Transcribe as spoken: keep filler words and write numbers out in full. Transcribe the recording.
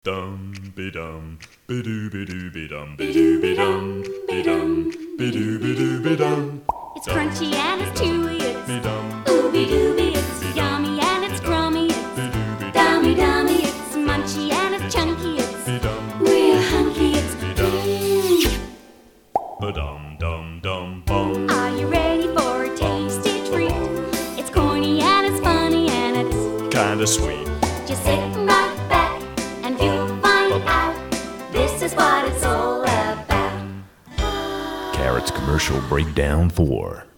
Dum be dum be doo be doo be dum be doo be dum be dum be doo be doo be dum. It's crunchy and it's chewy, it's Be dum ooby dooby, it's yummy and it's crummy, it's be doo be dummy dummy, it's munchy and it's chunky, it's be dum real hunky, it's be dum mm. ba dum dum dum bum. Are you ready for a tasty treat? It's corny and it's funny and it's Kinda sweet. just sit right back and you'll find out this is what it's all about. Carrots Commercial Breakdown four.